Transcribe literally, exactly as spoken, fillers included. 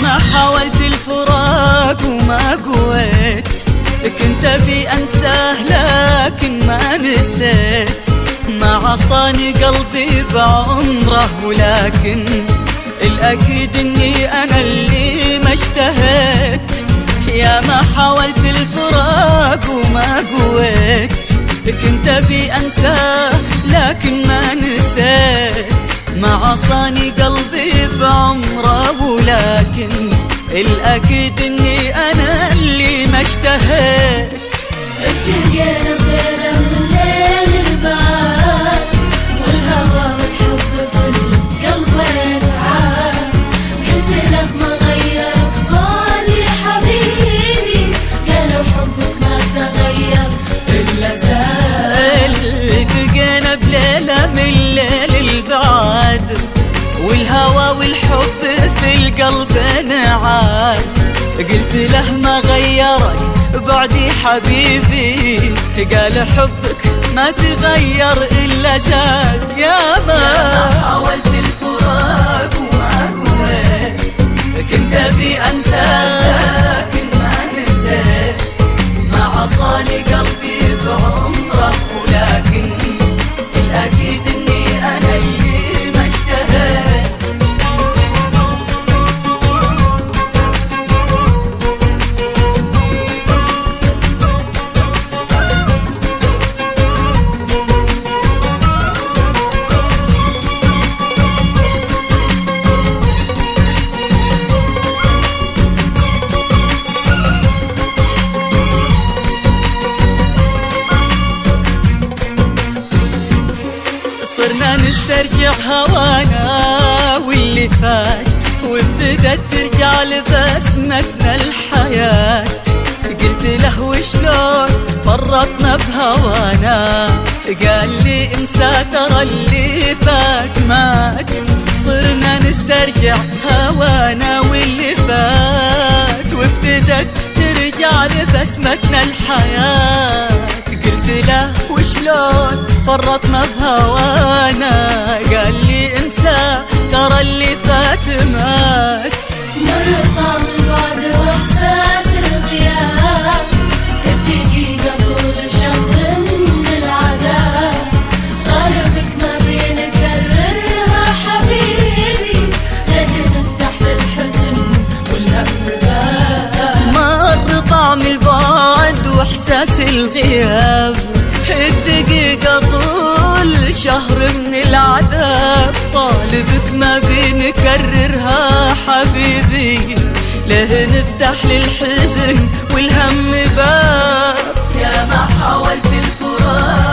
ما حاولت الفراق وما قويت، كنت ابي انساه لكن ما نسيت. ما عصاني قلبي بعمره ولكن الاكيد اني انا اللي ما اشتهيت. يا ما حاولت الفراق وما قويت، كنت ابي انساه لكن ما نسيت. ما عصاني قلبي بعمره ولكن الاكيد اني انا اللي ما اشتهيت. التقينا بليلة من ليل البعاد، والهوى والحب في القلب ينعاد. قلت له ما غيرك بالي حبيبي، قالوا حبك ما تغير إلا زاد. التقينا بليلة من ليل البعاد، والهوى والحب في القلب انعاد. قلت له ما غيرك بعدي حبيبي، قال حبك ما تغير إلا زاد. يا ما حاولت الفراق وما قويت، كنت أبي أنساك لكن ما نسيت. ما عصاني قلبي بعمره ولكن الأكيد إني أنا اللي ما اشتهيت. صرنا نسترجع هوانا واللي فات، وابتدت ترجع لبسمتنا الحياة. قلت له وشلون فرطنا بهوانا، قال لي انسى ترى اللي فات مات. صرنا نسترجع هوانا واللي فات، وابتدت ترجع لبسمتنا الحياة. قلت له وشلون فرطنا بهوانا، قال لي انسى ترى اللي فات مات. مر طعم البعد واحساس الغياب، الدقيقة طول شهر من العذاب. قلبك ما بين كررها حبيبي، لين نفتح للحزن والهم باب. مر طعم البعد واحساس الغياب، الدقيقة طول شهر من العذاب. طالبك ما بنكررها حبيبي، ليه نفتح للحزن والهم باب. يا ما حاولت الفراق